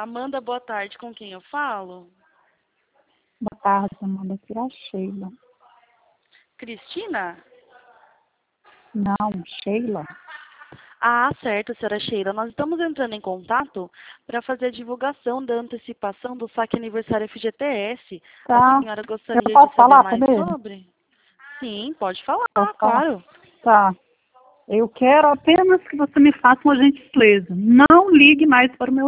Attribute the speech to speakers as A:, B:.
A: Amanda, boa tarde. Com quem eu falo?
B: Boa tarde, Amanda. Aqui é a Sheila.
A: Cristina?
B: Não, Sheila.
A: Ah, certo, senhora Sheila. Nós estamos entrando em contato para fazer a divulgação da antecipação do saque aniversário FGTS.
B: Tá.
A: A senhora
B: Eu
A: gostaria
B: posso
A: de saber
B: falar
A: mais
B: primeiro?
A: sobre? Sim, pode falar,
B: Posso falar?
A: claro.
B: Tá. Eu quero apenas que você me faça uma gentileza. Não ligue mais para o meu